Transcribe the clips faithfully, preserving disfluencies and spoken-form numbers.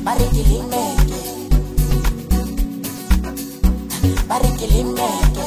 Barikilimeke, barikilimeke.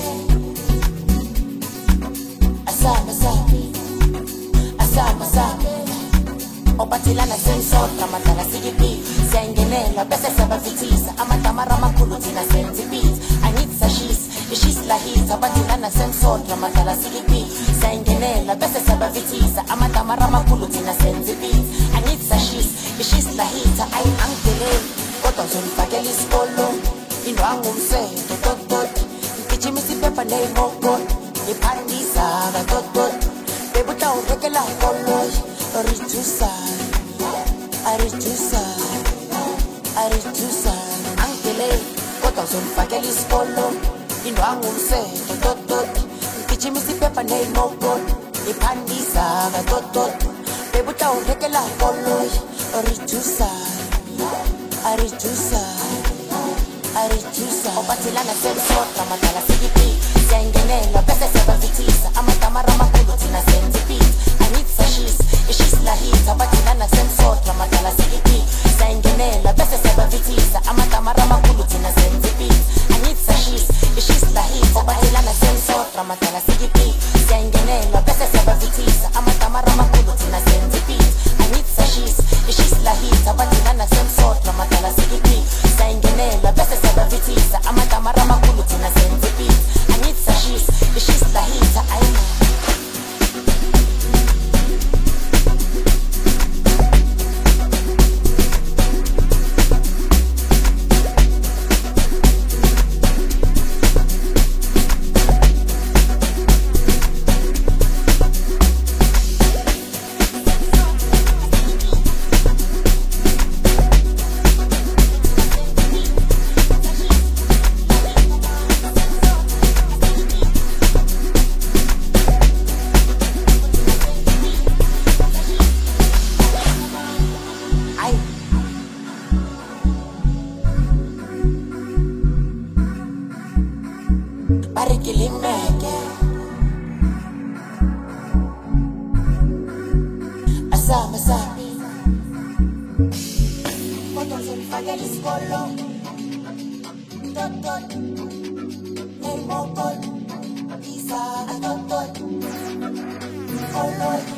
Asame, asame, asame, asame. Obatilana sensota, matala sigipi. Sengenela, bese sabavitisa. Amatamara makulu tina sensibit. Anitsa shis, ishis lahita. Obatilana sensota, matala sigipi. Sengenela, bese sabavitisa. Amatamara makulu tina sensibit. Anitsa shis, ishis lahita. Ay angele, koto zulfakeli skolo. Inwangu mseto, tot, tot. Kichimisi pepa nei mokot. Ipandisa, tot, tot. Bebuta urekela koloy. Aritusa, Aritusa, Aritusa. Angele, koto zulfakeli skolo. Inwangu mseto, tot, tot. Kichimisi pepa nei mokot. Ipandisa, tot, tot. Bebuta urekela koloy. Aritusa, Aritusa, Aritusa. Obatilana sensota, matala sigipi. Sengenela, bese sabavitisa. Amatamara makulu tina sensibit. Anitsa shis, ishis lahita. Obatilana sensota, matala sigipi. Sengenela, bese sabavitisa. Amatamara makulu tina sensibit. Anitsa shis, ishis lahita. Obatilana sensota, matala sigipi. Sengenela, bese sabavitisa. Amatamara makulu tina sensibit. Anitsa shis, ishis lahita. Obatilana sensota, matala sigipi. Sengenela, bese sabavitisa. Amatamara makulu tina sensibit. Anitsa shis, ishis lahita. Aina. Barikilimeke, asame, asame. Koto zulfakeli skolo. Tot, tot. Nei mokot. Isa, tot, tot. Koloy.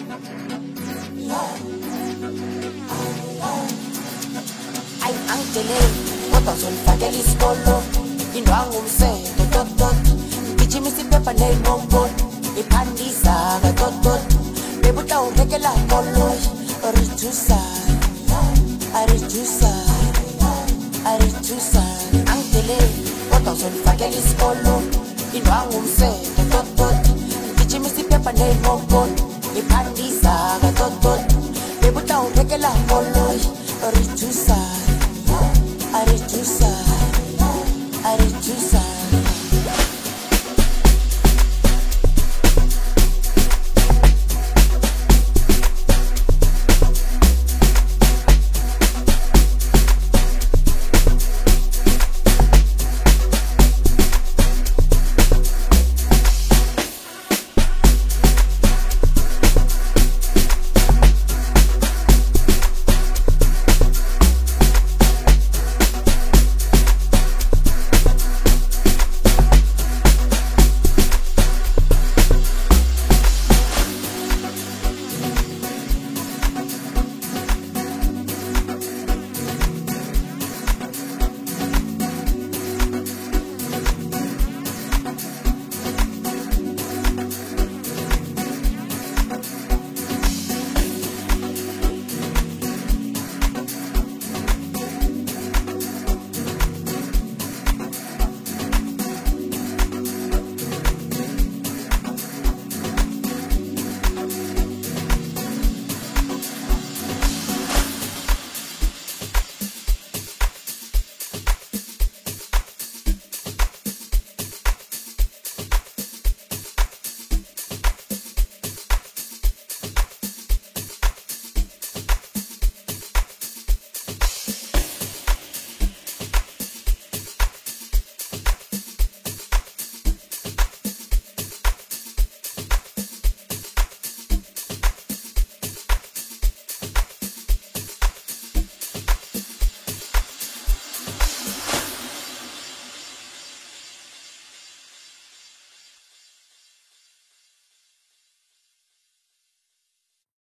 Ay angele, koto zulfakeli skolo. Inwangu mseto, tot, tot. Kichimisi pepa nei mokot. Ipandisa, tot, tot. Bebuta urekela koloy. Aritusa, Aritusa, Aritusa. Angele, koto zulfakeli skolo. Inwangu mseto, tot, tot. Kichimisi pepa nei mokot. Ipandisa, tot, tot. Bebuta urekela koloy.